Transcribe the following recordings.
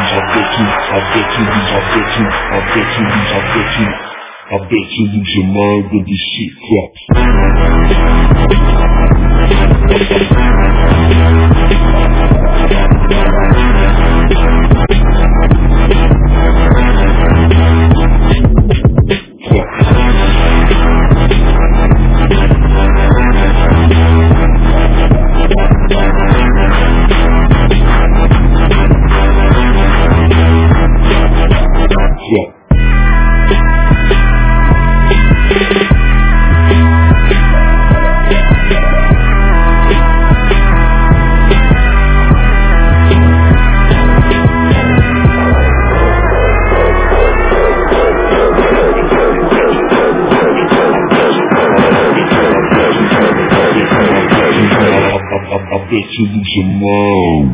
you lose your mind when this shit drops. I bet you lose your mind.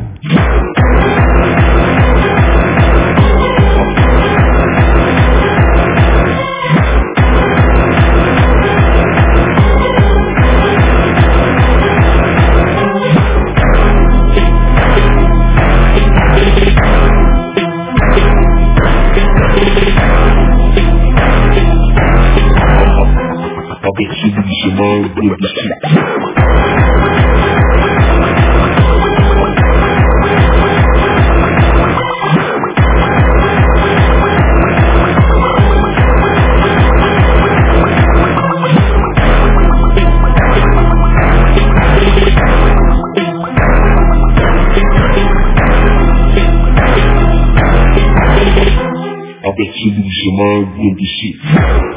I bet you lose your mind with the shit. I bet you lose your mind with the shit.